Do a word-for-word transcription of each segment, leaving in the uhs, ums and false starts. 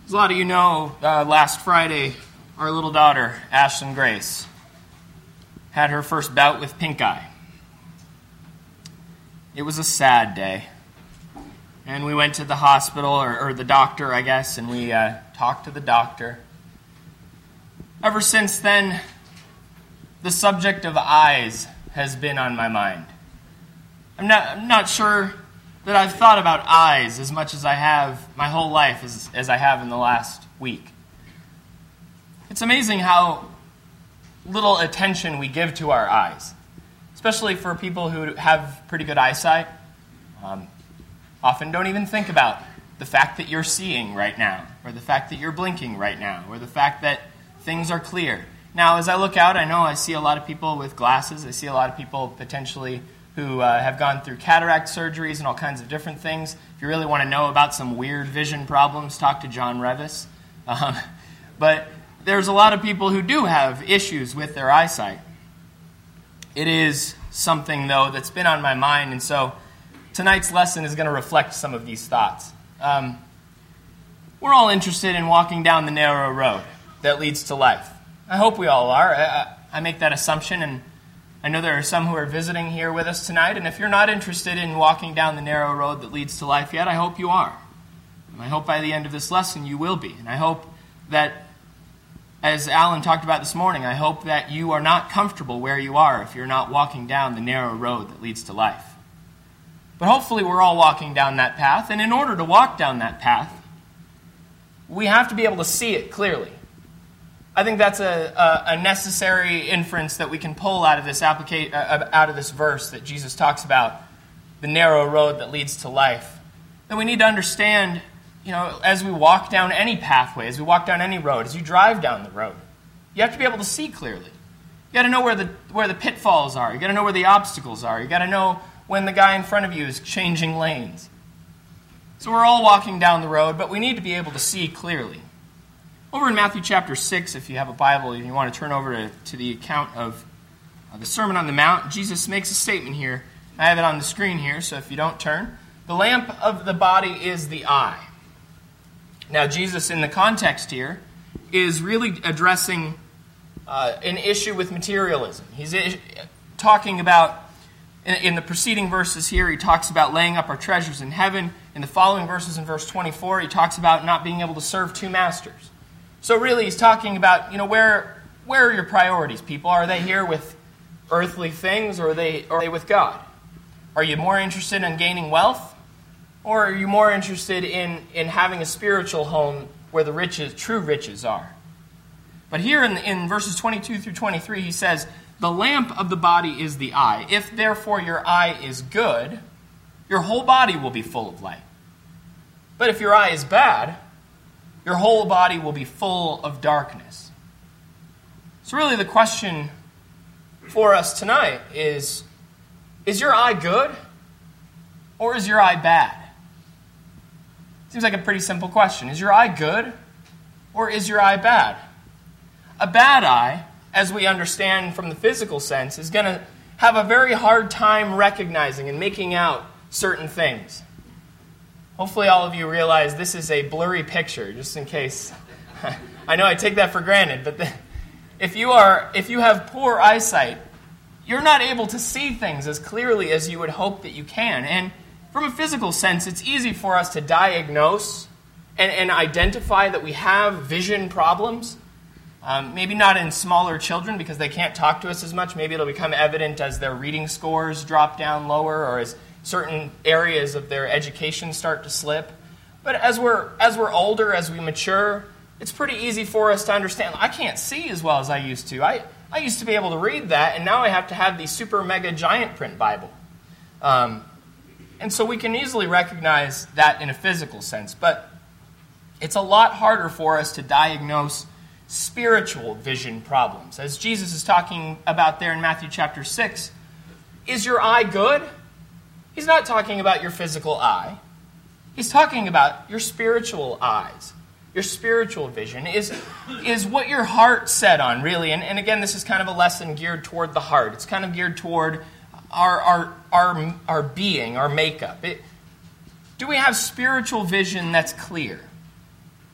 As a lot of you know, uh, last Friday, our little daughter, Ashlyn Grace, had her first bout with pink eye. It was a sad day. And we went to the hospital, or, or the doctor, I guess, and we uh, talked to the doctor. Ever since then, the subject of eyes has been on my mind. I'm not, I'm not sure that I've thought about eyes as much as I have my whole life, as, as I have in the last week. It's amazing how little attention we give to our eyes, especially for people who have pretty good eyesight. Um, often don't even think about the fact that you're seeing right now, or the fact that you're blinking right now, or the fact that things are clear. Now, as I look out, I know I see a lot of people with glasses. I see a lot of people potentially who uh, have gone through cataract surgeries and all kinds of different things. If you really want to know about some weird vision problems, talk to John Revis. Um, but there's a lot of people who do have issues with their eyesight. It is something, though, that's been on my mind, and so tonight's lesson is going to reflect some of these thoughts. Um, we're all interested in walking down the narrow road that leads to life. I hope we all are. I, I make that assumption, and I know there are some who are visiting here with us tonight, and if you're not interested in walking down the narrow road that leads to life yet, I hope you are. And I hope by the end of this lesson you will be. And I hope that, as Alan talked about this morning, I hope that you are not comfortable where you are if you're not walking down the narrow road that leads to life. But hopefully we're all walking down that path, and in order to walk down that path, we have to be able to see it clearly. I think that's a, a, a necessary inference that we can pull out of this applica- uh, out of this verse that Jesus talks about, the narrow road that leads to life. That we need to understand, you know, as we walk down any pathway, as we walk down any road, as you drive down the road, you have to be able to see clearly. You got to know where the where the pitfalls are. You got to know where the obstacles are. You got to know when the guy in front of you is changing lanes. So we're all walking down the road, but we need to be able to see clearly. Over in Matthew chapter six, if you have a Bible and you want to turn over to, to the account of uh, the Sermon on the Mount, Jesus makes a statement here. I have it on the screen here, so if you don't turn. The lamp of the body is the eye. Now, Jesus, in the context here, is really addressing uh, an issue with materialism. He's talking about, in, in the preceding verses here, he talks about laying up our treasures in heaven. In the following verses, in verse twenty-four, he talks about not being able to serve two masters. So really, he's talking about, you know, where where are your priorities, people? Are they here with earthly things, or are they, or are they with God? Are you more interested in gaining wealth, or are you more interested in, in having a spiritual home where the riches, true riches are? But here in, in verses twenty-two through twenty-three, he says, the lamp of the body is the eye. If therefore your eye is good, your whole body will be full of light. But if your eye is bad, your whole body will be full of darkness. So really the question for us tonight is, is your eye good or is your eye bad? Seems like a pretty simple question. Is your eye good or is your eye bad? A bad eye, as we understand from the physical sense, is going to have a very hard time recognizing and making out certain things. Hopefully all of you realize this is a blurry picture, just in case. I know I take that for granted, but the, if you are, if you have poor eyesight, you're not able to see things as clearly as you would hope that you can. And from a physical sense, it's easy for us to diagnose and, and identify that we have vision problems. Um, maybe not in smaller children because they can't talk to us as much. Maybe it'll become evident as their reading scores drop down lower, or as certain areas of their education start to slip. But as we're as we're older, as we mature, it's pretty easy for us to understand, I can't see as well as I used to. I, I used to be able to read that, and now I have to have the super mega giant print Bible. Um, and so we can easily recognize that in a physical sense. But it's a lot harder for us to diagnose spiritual vision problems. As Jesus is talking about there in Matthew chapter six, is your eye good? He's not talking about your physical eye. He's talking about your spiritual eyes, your spiritual vision. Is, is what your heart set on, really? And, and again, this is kind of a lesson geared toward the heart. It's kind of geared toward our, our, our, our being, our makeup. It, do we have spiritual vision that's clear?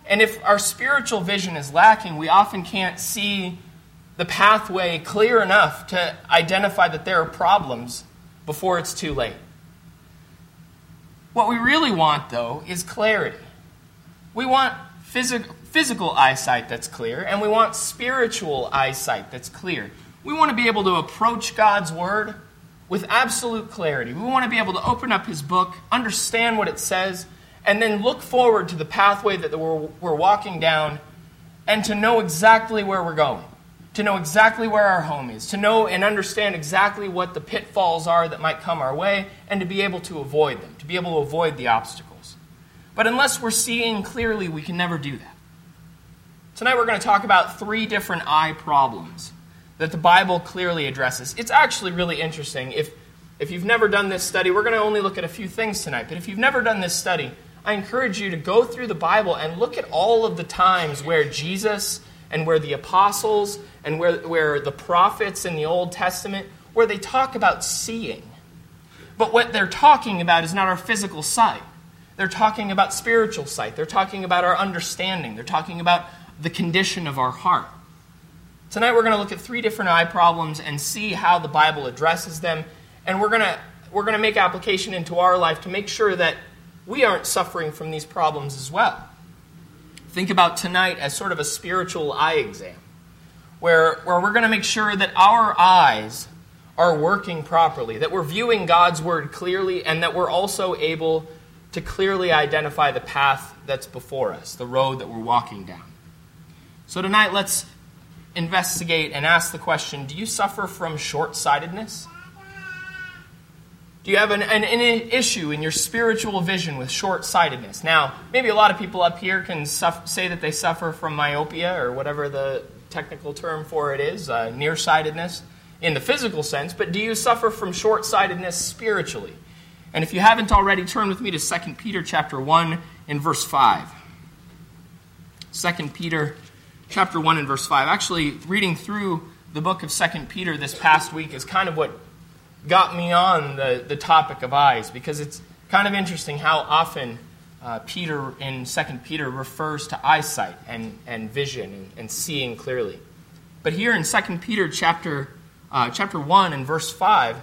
And if our spiritual vision is lacking, we often can't see the pathway clear enough to identify that there are problems before it's too late. What we really want, though, is clarity. We want phys- physical eyesight that's clear, and we want spiritual eyesight that's clear. We want to be able to approach God's Word with absolute clarity. We want to be able to open up His book, understand what it says, and then look forward to the pathway that we're, we're walking down, and to know exactly where we're going, to know exactly where our home is, to know and understand exactly what the pitfalls are that might come our way, and to be able to avoid them, to be able to avoid the obstacles. But unless we're seeing clearly, we can never do that. Tonight we're going to talk about three different eye problems that the Bible clearly addresses. It's actually really interesting. If, if you've never done this study, we're going to only look at a few things tonight, but if you've never done this study, I encourage you to go through the Bible and look at all of the times where Jesus and where the apostles and where, where the prophets in the Old Testament, where they talk about seeing. But what they're talking about is not our physical sight. They're talking about spiritual sight. They're talking about our understanding. They're talking about the condition of our heart. Tonight we're going to look at three different eye problems and see how the Bible addresses them. And we're going to, we're going to make application into our life to make sure that we aren't suffering from these problems as well. Think about tonight as sort of a spiritual eye exam, where, where we're going to make sure that our eyes are working properly, that we're viewing God's Word clearly, and that we're also able to clearly identify the path that's before us, the road that we're walking down. So tonight, let's investigate and ask the question, do you suffer from short-sightedness? Do you have an, an, an issue in your spiritual vision with short-sightedness? Now, maybe a lot of people up here can suffer, say that they suffer from myopia or whatever the technical term for it is, uh, nearsightedness in the physical sense, but do you suffer from short-sightedness spiritually? And if you haven't already, turn with me to Second Peter chapter one and verse five. Second Peter chapter one and verse five. Actually, reading through the book of Second Peter this past week is kind of what got me on the, the topic of eyes, because it's kind of interesting how often uh, Peter in Second Peter refers to eyesight and, and vision and, and seeing clearly. But here in Second Peter chapter, uh, chapter one and verse five,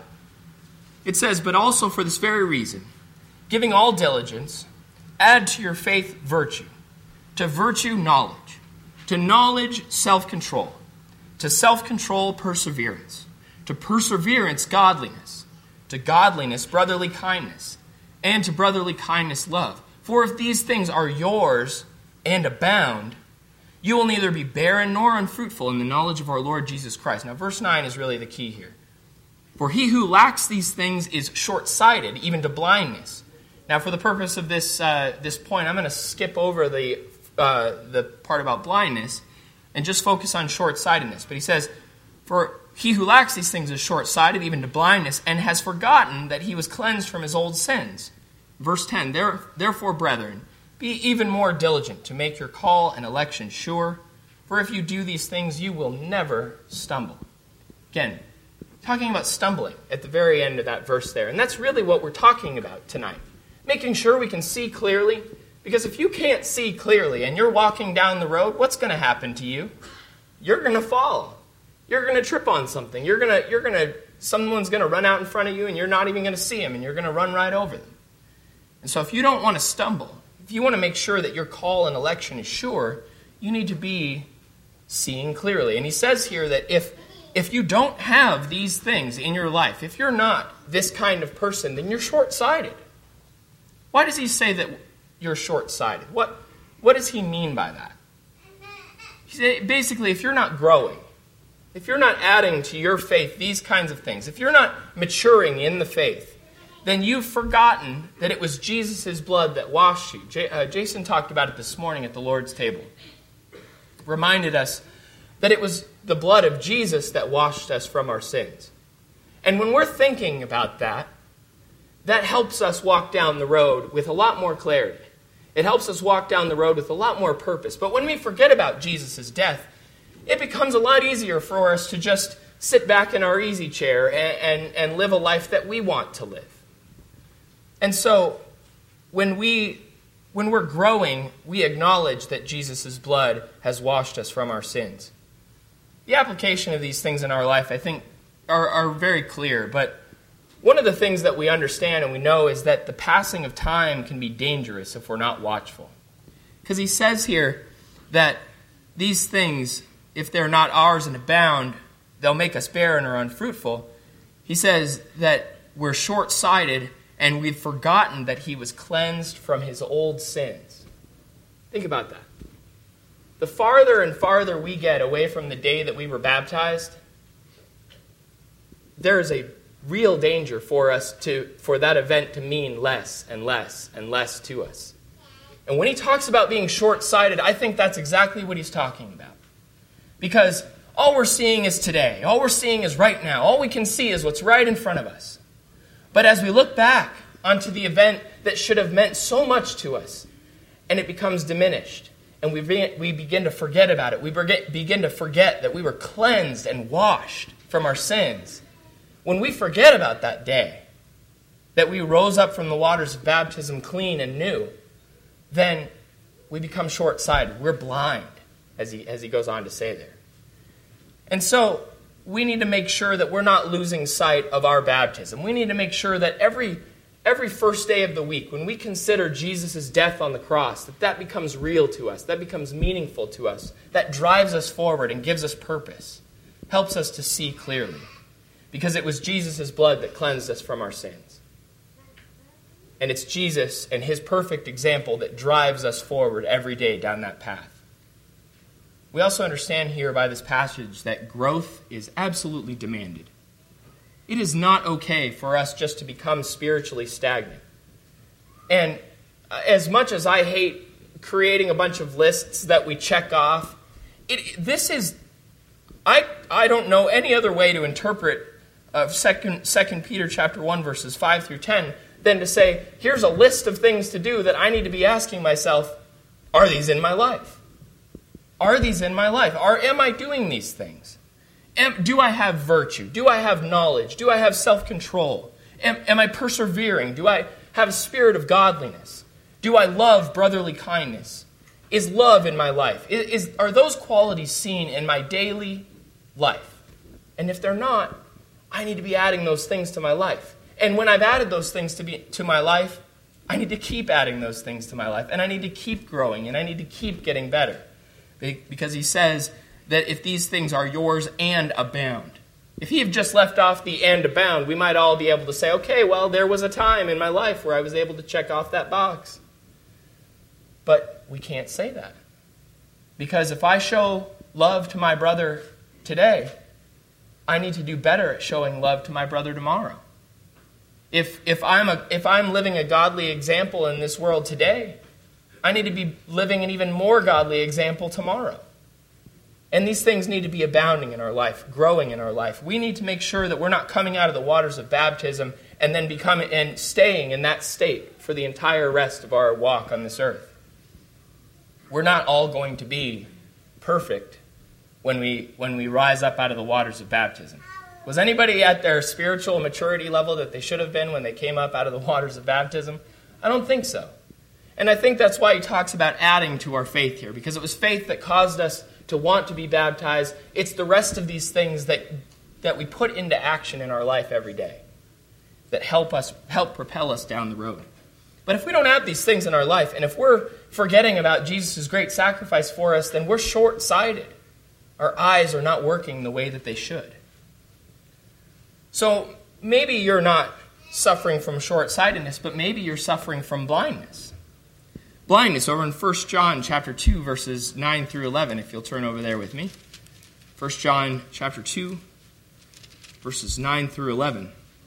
it says, "But also for this very reason, giving all diligence, add to your faith virtue, to virtue knowledge, to knowledge self-control, to self-control perseverance, to perseverance godliness, to godliness brotherly kindness, and to brotherly kindness love. For if these things are yours and abound, you will neither be barren nor unfruitful in the knowledge of our Lord Jesus Christ." Now, verse nine is really the key here. "For he who lacks these things is short-sighted, even to blindness." Now, for the purpose of this uh, this point, I'm going to skip over the uh, the part about blindness and just focus on short-sightedness. But he says, "For he who lacks these things is short-sighted, even to blindness, and has forgotten that he was cleansed from his old sins." Verse ten, There, "Therefore, brethren, be even more diligent to make your call and election sure, for if you do these things, you will never stumble." Again, talking about stumbling at the very end of that verse there. And that's really what we're talking about tonight. Making sure we can see clearly, because if you can't see clearly and you're walking down the road, what's going to happen to you? You're going to fall. You're going to trip on something. You're going to, you're going to, someone's going to run out in front of you and you're not even going to see them and you're going to run right over them. And so if you don't want to stumble, if you want to make sure that your call and election is sure, you need to be seeing clearly. And he says here that if, if you don't have these things in your life, if you're not this kind of person, then you're short-sighted. Why does he say that you're short-sighted? What, what does he mean by that? He said, basically, if you're not growing, if you're not adding to your faith these kinds of things, if you're not maturing in the faith, then you've forgotten that it was Jesus' blood that washed you. J- uh, Jason talked about it this morning at the Lord's table. Reminded us that it was the blood of Jesus that washed us from our sins. And when we're thinking about that, that helps us walk down the road with a lot more clarity. It helps us walk down the road with a lot more purpose. But when we forget about Jesus' death, it becomes a lot easier for us to just sit back in our easy chair and, and, and live a life that we want to live. And so when we when we're growing, we acknowledge that Jesus' blood has washed us from our sins. The application of these things in our life, I think, are, are very clear. But one of the things that we understand and we know is that the passing of time can be dangerous if we're not watchful. Because he says here that these things, if they're not ours and abound, they'll make us barren or unfruitful. He says that we're short-sighted and we've forgotten that he was cleansed from his old sins. Think about that. The farther and farther we get away from the day that we were baptized, there is a real danger for us to for that event to mean less and less and less to us. And when he talks about being short-sighted, I think that's exactly what he's talking about. Because all we're seeing is today. All we're seeing is right now. All we can see is what's right in front of us. But as we look back onto the event that should have meant so much to us, and it becomes diminished, and we be, we begin to forget about it. We begin to forget that we were cleansed and washed from our sins. When we forget about that day, that we rose up from the waters of baptism clean and new, then we become short-sighted. We're blind, as he, as he goes on to say there. And so we need to make sure that we're not losing sight of our baptism. We need to make sure that every Every first day of the week, when we consider Jesus' death on the cross, that that becomes real to us, that becomes meaningful to us, that drives us forward and gives us purpose, helps us to see clearly. Because it was Jesus' blood that cleansed us from our sins. And it's Jesus and his perfect example that drives us forward every day down that path. We also understand here by this passage that growth is absolutely demanded. It is not okay for us just to become spiritually stagnant. And as much as I hate creating a bunch of lists that we check off, it, this is, I I don't know any other way to interpret uh, Second Second Peter chapter one verses five through ten than to say, here's a list of things to do that I need to be asking myself, are these in my life? Are these in my life? Are am I doing these things? Am, do I have virtue? Do I have knowledge? Do I have self-control? Am, am I persevering? Do I have a spirit of godliness? Do I love brotherly kindness? Is love in my life? Is, is, are those qualities seen in my daily life? And if they're not, I need to be adding those things to my life. And when I've added those things to, be, to my life, I need to keep adding those things to my life. And I need to keep growing. And I need to keep getting better. Because he says that if these things are yours and abound. If he had just left off the and abound, we might all be able to say, okay, well, there was a time in my life where I was able to check off that box. But we can't say that. Because if I show love to my brother today, I need to do better at showing love to my brother tomorrow. If if I'm a if I'm living a godly example in this world today, I need to be living an even more godly example tomorrow. And these things need to be abounding in our life, growing in our life. We need to make sure that we're not coming out of the waters of baptism and then becoming and staying in that state for the entire rest of our walk on this earth. We're not all going to be perfect when we when we rise up out of the waters of baptism. Was anybody at their spiritual maturity level that they should have been when they came up out of the waters of baptism? I don't think so. And I think that's why he talks about adding to our faith here, because it was faith that caused us to want to be baptized. It's the rest of these things that that we put into action in our life every day that help us help propel us down the road. But if we don't have these things in our life, and if we're forgetting about Jesus' great sacrifice for us, then we're short-sighted. Our eyes are not working the way that they should. So maybe you're not suffering from short-sightedness, but maybe you're suffering from blindness. Blindness over in First John chapter two, verses nine through eleven, if you'll turn over there with me. First John chapter two, verses nine through eleven.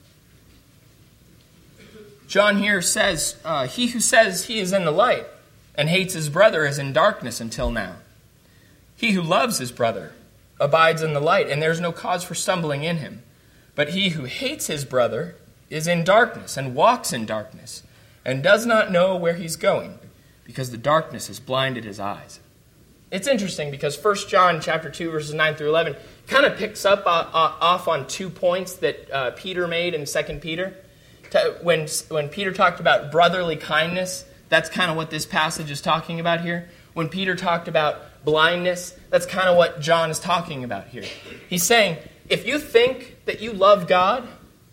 John here says, uh, he who says he is in the light and hates his brother is in darkness until now. He who loves his brother abides in the light, and there is no cause for stumbling in him. But he who hates his brother is in darkness and walks in darkness and does not know where he's going, because the darkness has blinded his eyes. It's interesting because First John chapter two, verses nine through eleven kind of picks up uh, uh, off on two points that uh, Peter made in Second Peter. To, when, when Peter talked about brotherly kindness, that's kind of what this passage is talking about here. When Peter talked about blindness, that's kind of what John is talking about here. He's saying, if you think that you love God,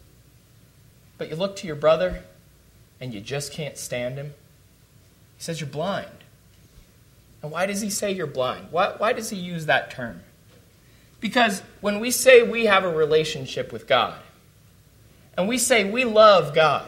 but you look to your brother and you just can't stand him, he says you're blind. And why does he say you're blind? Why, why does he use that term? Because when we say we have a relationship with God, and we say we love God,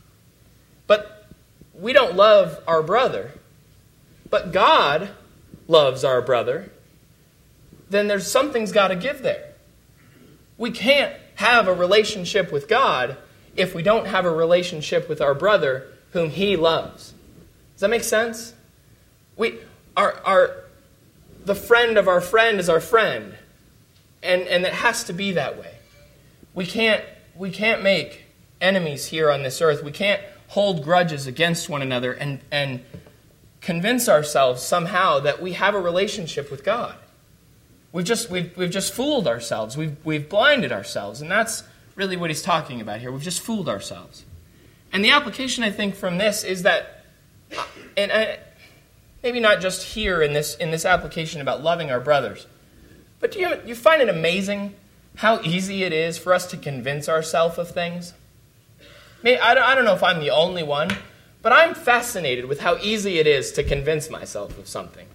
but we don't love our brother, but God loves our brother, then there's something's got to give there. We can't have a relationship with God if we don't have a relationship with our brother whom he loves. Does that make sense? We our our the friend of our friend is our friend. And and it has to be that way. We can't we can't make enemies here on this earth. We can't hold grudges against one another and, and convince ourselves somehow that we have a relationship with God. We've just we've we've just fooled ourselves. We've we've blinded ourselves, and that's really what he's talking about here. We've just fooled ourselves. And the application, I think, from this is that, and I, maybe not just here in this in this application about loving our brothers, but do you you find it amazing how easy it is for us to convince ourselves of things? Maybe, I don't I don't know if I'm the only one, but I'm fascinated with how easy it is to convince myself of something.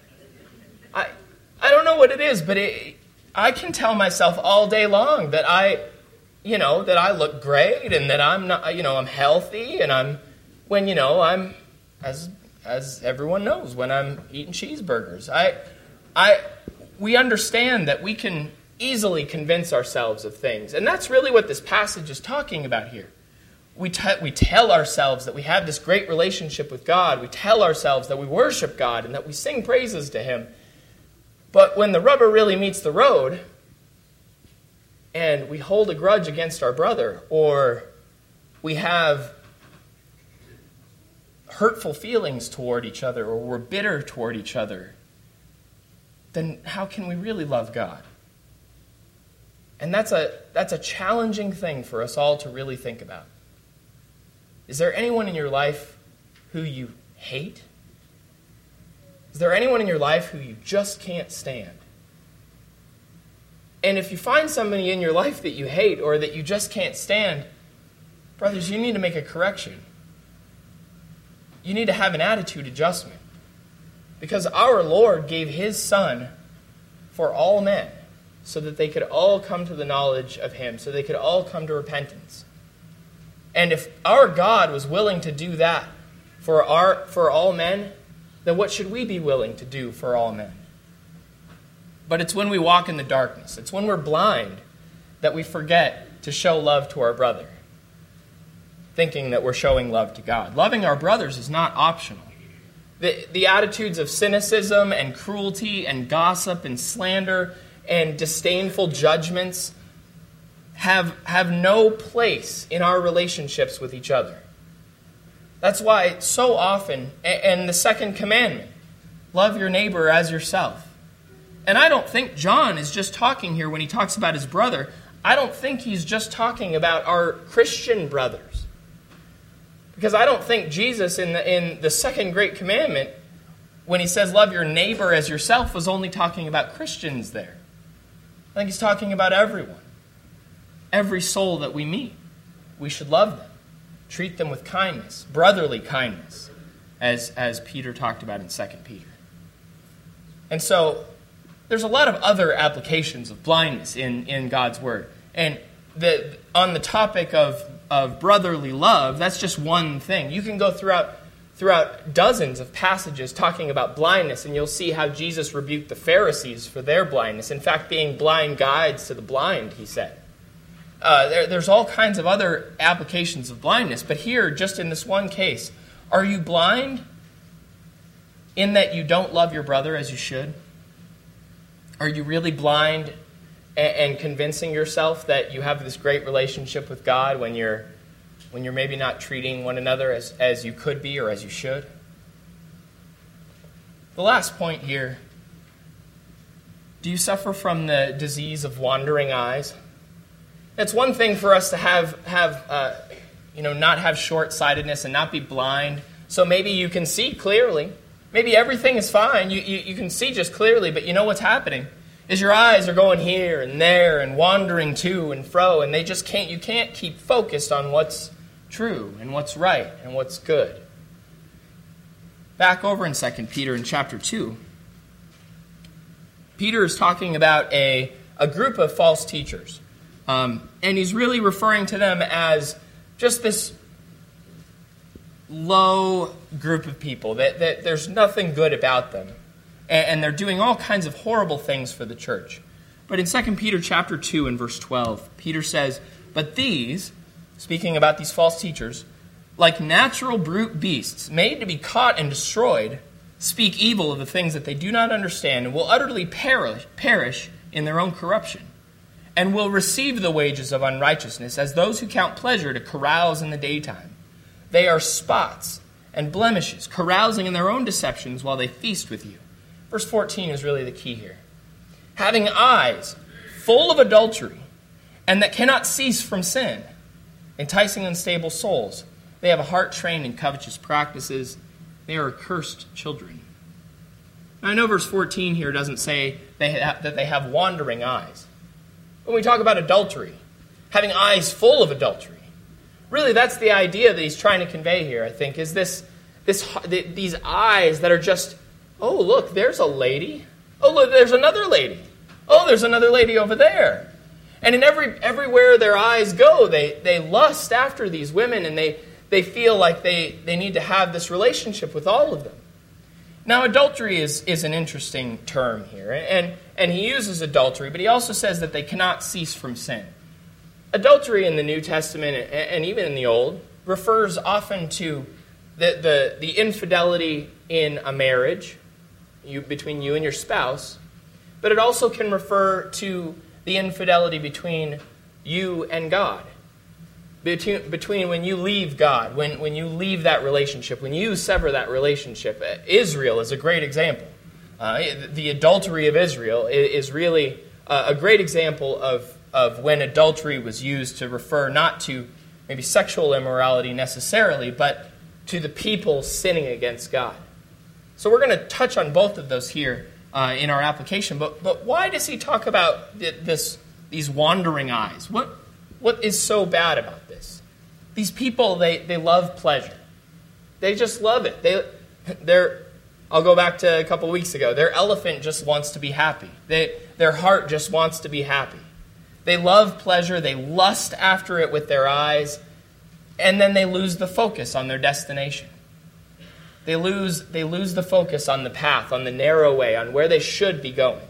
I I don't know what it is, but it, I can tell myself all day long that I, you know, that I look great and that I'm not, you know, I'm healthy and I'm, when, you know, I'm, as as everyone knows, when I'm eating cheeseburgers. I, I, we understand that we can easily convince ourselves of things, and that's really what this passage is talking about here. We te- we tell ourselves that we have this great relationship with God. We tell ourselves that we worship God and that we sing praises to Him. But when the rubber really meets the road, and we hold a grudge against our brother, or we have hurtful feelings toward each other, or we're bitter toward each other, then how can we really love God? And that's a that's a challenging thing for us all to really think about. Is there anyone in your life who you hate? Is there anyone in your life who you just can't stand? And if you find somebody in your life that you hate or that you just can't stand, brothers, you need to make a correction. You need to have an attitude adjustment. Because our Lord gave His Son for all men so that they could all come to the knowledge of Him, so they could all come to repentance. And if our God was willing to do that for our for all men, then what should we be willing to do for all men? But it's when we walk in the darkness, it's when we're blind, that we forget to show love to our brother, thinking that we're showing love to God. Loving our brothers is not optional. The, the attitudes of cynicism and cruelty and gossip and slander and disdainful judgments have, have no place in our relationships with each other. That's why so often, and the second commandment, love your neighbor as yourself. And I don't think John is just talking here when he talks about his brother. I don't think he's just talking about our Christian brothers. Because I don't think Jesus in the, in the second great commandment, when he says love your neighbor as yourself, was only talking about Christians there. I think he's talking about everyone. Every soul that we meet. We should love them. Treat them with kindness, brotherly kindness, as, as Peter talked about in Second Peter. And so, there's a lot of other applications of blindness in, in God's Word. And the, on the topic of, of brotherly love, that's just one thing. You can go throughout, throughout dozens of passages talking about blindness, and you'll see how Jesus rebuked the Pharisees for their blindness. In fact, being blind guides to the blind, he said. Uh, there, there's all kinds of other applications of blindness. But here, just in this one case, are you blind in that you don't love your brother as you should? Are you really blind and, and convincing yourself that you have this great relationship with God when you're when you're maybe not treating one another as, as you could be or as you should? The last point here, do you suffer from the disease of wandering eyes? It's one thing for us to have, have uh, you know, not have short-sightedness and not be blind So maybe you can see clearly. Maybe everything is fine. You, you, you can see just clearly, but you know what's happening is your eyes are going here and there and wandering to and fro, and they just can't, you can't keep focused on what's true and what's right and what's good. Back over in Second Peter in chapter two. Peter is talking about a, a group of false teachers. Um, and he's really referring to them as just this low group of people, that, that there's nothing good about them. And, and they're doing all kinds of horrible things for the church. But in Second Peter chapter two and verse twelve, Peter says, "But these," speaking about these false teachers, "like natural brute beasts, made to be caught and destroyed, speak evil of the things that they do not understand, and will utterly perish, perish in their own corruption, and will receive the wages of unrighteousness as those who count pleasure to carouse in the daytime. They are spots and blemishes, carousing in their own deceptions while they feast with you." Verse fourteen is really the key here. "Having eyes full of adultery, and that cannot cease from sin, enticing unstable souls. They have a heart trained in covetous practices. They are accursed children." Now, I know verse fourteen here doesn't say they have, that they have wandering eyes. When we talk about adultery, having eyes full of adultery, really that's the idea that he's trying to convey here, I think, is this, this these eyes that are just, oh, look, there's a lady. Oh, look, there's another lady. Oh, there's another lady over there. And in every everywhere their eyes go, they, they lust after these women, and they, they feel like they, they need to have this relationship with all of them. Now, adultery is, is an interesting term here, and, and he uses adultery, but he also says that they cannot cease from sin. Adultery in the New Testament, and even in the Old, refers often to the, the, the infidelity in a marriage you, between you and your spouse, but it also can refer to the infidelity between you and God. Between, between when you leave God, when, when you leave that relationship, when you sever that relationship. Israel is a great example. Uh, the adultery of Israel is really a great example of, of when adultery was used to refer not to maybe sexual immorality necessarily, but to the people sinning against God. So we're going to touch on both of those here uh, in our application. But but why does he talk about this these wandering eyes? What what is so bad about this? These people, they, they love pleasure. They just love it. They they're I'll go back to a couple weeks ago. Their elephant just wants to be happy. They their heart just wants to be happy. They love pleasure. They lust after it with their eyes, and then they lose the focus on their destination. They lose, they lose the focus on the path, on the narrow way, on where they should be going.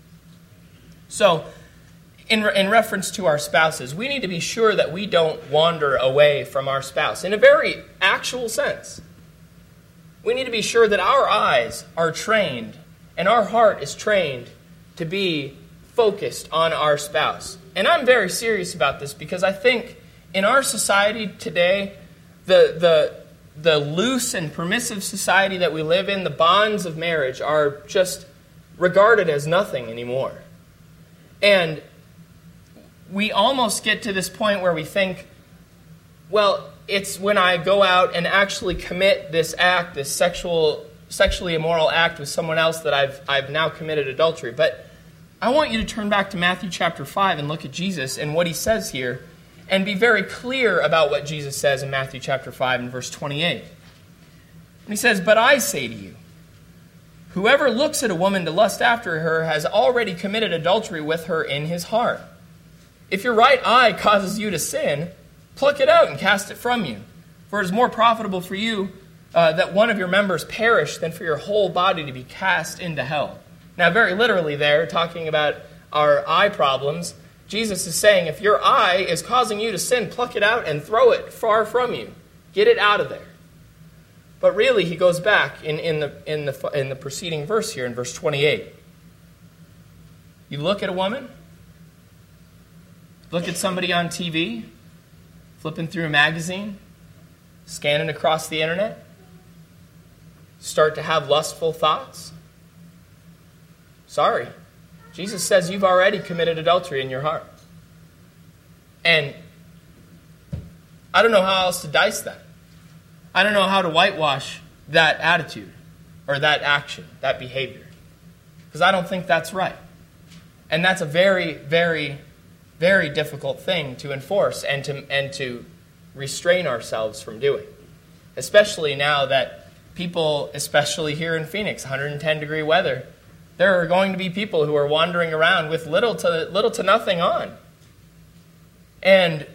So, in, re- in reference to our spouses, we need to be sure that we don't wander away from our spouse in a very actual sense. We need to be sure that our eyes are trained and our heart is trained to be focused on our spouse. And I'm very serious about this because I think in our society today, the the the loose and permissive society that we live in, the bonds of marriage are just regarded as nothing anymore. And we almost get to this point where we think, well, it's when I go out and actually commit this act, this sexual, sexually immoral act with someone else that I've I've now committed adultery. But I want you to turn back to Matthew chapter five and look at Jesus and what he says here, and be very clear about what Jesus says in Matthew chapter five and verse twenty-eight. And he says, "But I say to you, whoever looks at a woman to lust after her has already committed adultery with her in his heart. If your right eye causes you to sin, pluck it out and cast it from you. For it is more profitable for you uh, that one of your members perish than for your whole body to be cast into hell." Now, very literally there, talking about our eye problems, Jesus is saying, if your eye is causing you to sin, pluck it out and throw it far from you. Get it out of there. But really, he goes back in, in, the, in, the, in the preceding verse here, in verse twenty-eight. You look at a woman, look at somebody on T V, flipping through a magazine, scanning across the internet, start to have lustful thoughts. Sorry. Jesus says you've already committed adultery in your heart. And I don't know how else to dice that. I don't know how to whitewash that attitude or that action, that behavior, because I don't think that's right. And that's a very, very, very difficult thing to enforce and to and to restrain ourselves from doing, especially now that people, especially here in Phoenix, one hundred ten degree weather, there are going to be people who are wandering around with little to little to nothing on. And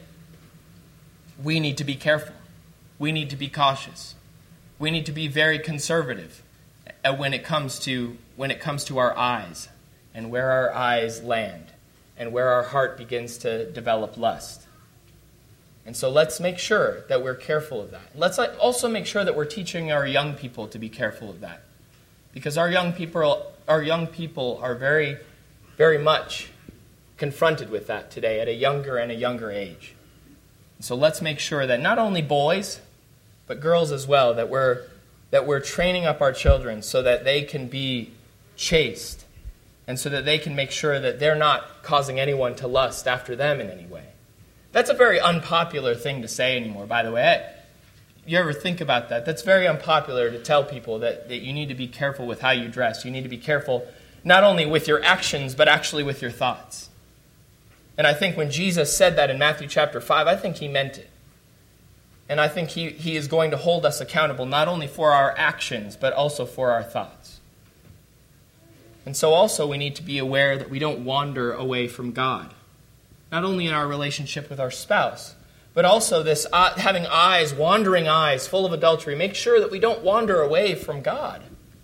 we need to be careful. We need to be cautious. We need to be very conservative when it comes to when it comes to our eyes and where our eyes land and where our heart begins to develop lust. And so let's make sure that we're careful of that. Let's also make sure that we're teaching our young people to be careful of that. Because our young people our young people are very, very much confronted with that today at a younger and a younger age. So let's make sure that not only boys, but girls as well, that we're that we're training up our children so that they can be chaste and so that they can make sure that they're not causing anyone to lust after them in any way. That's a very unpopular thing to say anymore, by the way. I, you ever think about that? That's very unpopular to tell people that, that you need to be careful with how you dress. You need to be careful not only with your actions, but actually with your thoughts. And I think when Jesus said that in Matthew chapter five, I think he meant it. And I think he, he is going to hold us accountable not only for our actions, but also for our thoughts. And so also we need to be aware that we don't wander away from God. Not only in our relationship with our spouse, but also this uh, having eyes, wandering eyes, full of adultery. Make sure that we don't wander away from God.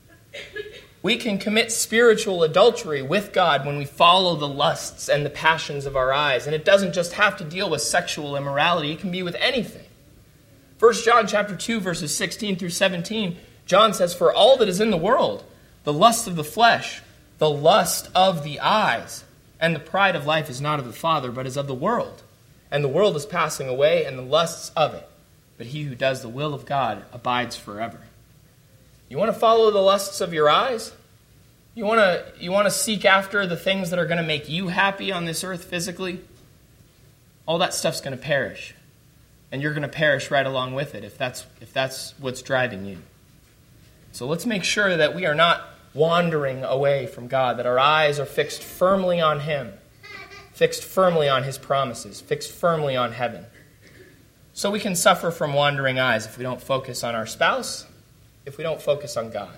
We can commit spiritual adultery with God when we follow the lusts and the passions of our eyes. And it doesn't just have to deal with sexual immorality. It can be with anything. First John chapter two, verses sixteen through seventeen, John says, "For all that is in the world, the lust of the flesh, the lust of the eyes, and the pride of life is not of the Father, but is of the world. And the world is passing away, and the lusts of it. But he who does the will of God abides forever." You want to follow the lusts of your eyes? You want to you want to seek after the things that are going to make you happy on this earth physically? All that stuff's going to perish. And you're going to perish right along with it if that's if that's what's driving you. So let's make sure that we are not wandering away from God, that our eyes are fixed firmly on Him, fixed firmly on His promises, fixed firmly on heaven. So we can suffer from wandering eyes if we don't focus on our spouse, if we don't focus on God.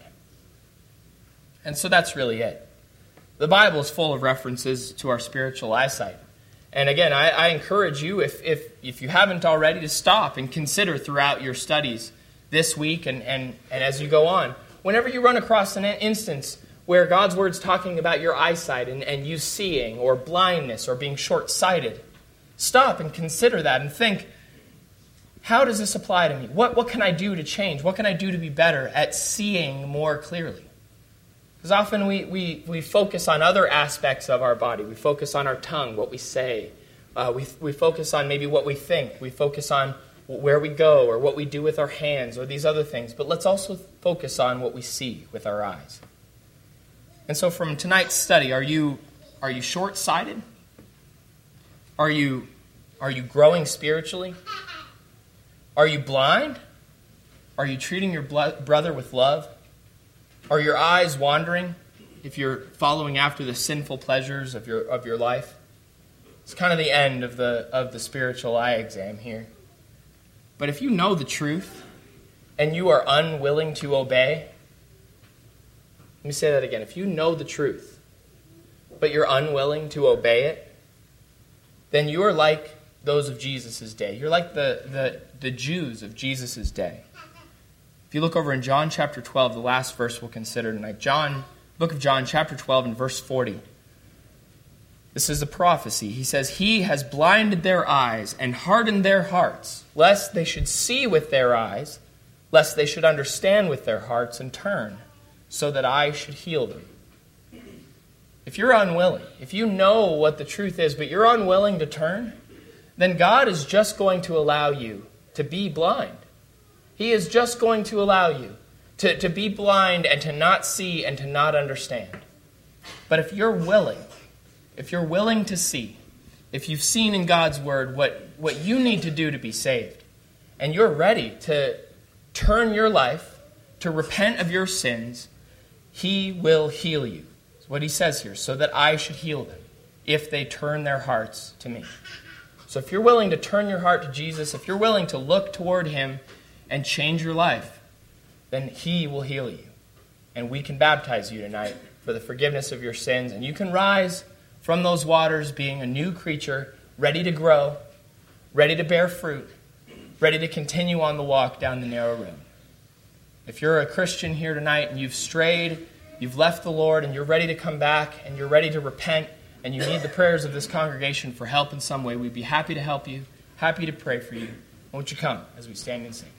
And so that's really it. The Bible is full of references to our spiritual eyesight. And again, I, I encourage you, if, if if you haven't already, to stop and consider throughout your studies this week and, and, and as you go on. Whenever you run across an instance where God's Word's talking about your eyesight and, and you seeing or blindness or being short-sighted, stop and consider that and think, how does this apply to me? What, what can I do to change? What can I do to be better at seeing more clearly? Because often we, we, we focus on other aspects of our body. We focus on our tongue, what we say. Uh, we, we focus on maybe what we think. We focus on where we go or what we do with our hands or these other things. But let's also focus on what we see with our eyes. And so from tonight's study, are you are you short-sighted? Are you are you growing spiritually? Are you blind? Are you treating your brother with love? Are your eyes wandering if you're following after the sinful pleasures of your of your life? It's kind of the end of the of the spiritual eye exam here. But if you know the truth and you are unwilling to obey, let me say that again. If you know the truth, but you're unwilling to obey it, then you are like those of Jesus' day. You're like the, the, the Jews of Jesus' day. If you look over in John chapter twelve, the last verse we'll consider tonight, John, book of John chapter twelve and verse forty. This is a prophecy. He says, "He has blinded their eyes and hardened their hearts, lest they should see with their eyes, lest they should understand with their hearts and turn, so that I should heal them." If you're unwilling, if you know what the truth is, but you're unwilling to turn, then God is just going to allow you to be blind. He is just going to allow you to, to be blind and to not see and to not understand. But if you're willing, if you're willing to see, if you've seen in God's Word what, what you need to do to be saved, and you're ready to, turn your life, to repent of your sins, he will heal you. That's what he says here, so that I should heal them if they turn their hearts to me. So if you're willing to turn your heart to Jesus, if you're willing to look toward him and change your life, then he will heal you. And we can baptize you tonight for the forgiveness of your sins. And you can rise from those waters being a new creature, ready to grow, ready to bear fruit, ready to continue on the walk down the narrow road. If you're a Christian here tonight and you've strayed, you've left the Lord, and you're ready to come back, and you're ready to repent, and you need the prayers of this congregation for help in some way, we'd be happy to help you, happy to pray for you. Won't you come as we stand and sing?